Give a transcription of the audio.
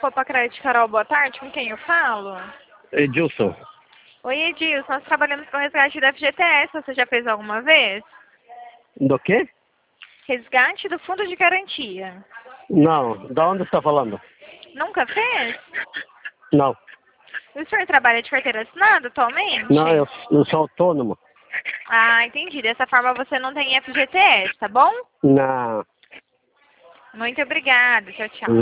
Copa Crédito Carol, boa tarde. Com quem eu falo? Edilson. Oi, Edilson. Nós trabalhamos com resgate da FGTS. Você já fez alguma vez? Do quê? Resgate do Fundo de Garantia. Não. Da onde você está falando? Nunca fez? Não. O senhor trabalha de carteira assinada atualmente? Não, eu sou autônomo. Ah, entendi. Dessa forma você não tem FGTS, tá bom? Não. Muito obrigada. Tchau, tchau.